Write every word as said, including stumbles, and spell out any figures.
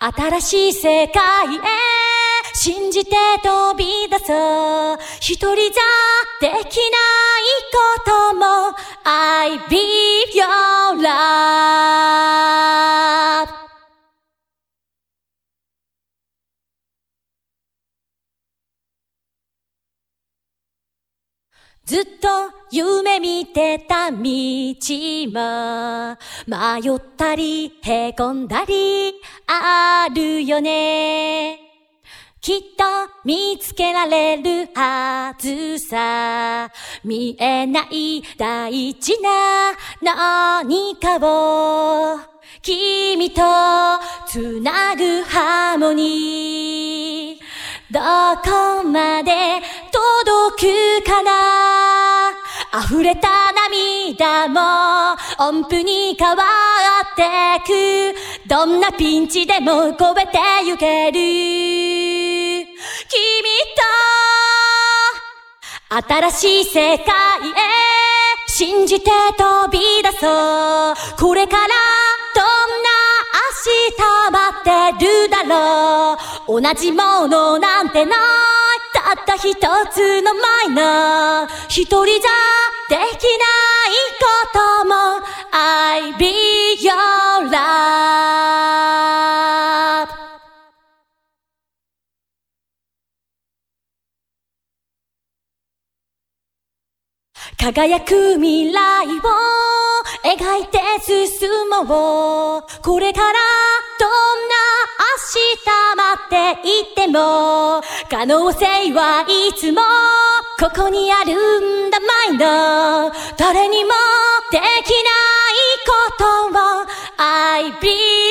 新しい世界へ信じて飛び出そう。一人じゃできないことも I be your love。 ずっと夢見てた道も迷ったりへこんだりあるよね。きっと見つけられるはずさ。見えない大事な何かを君とつなぐハーモニー。どこまで届くかな。溢れた涙も音符に変わってく。どんなピンチでも越えてゆける。君と新しい世界へ信じて飛び出そう。これからどんな明日待ってるだろう。同じものなんてない。たった一つのマイナー。一人じゃできないことも I be your love。 輝く未来を描いて進もう。これからどんな明日待っていても可能性はいつもここにあるんだマイナー。誰にもできないことを I be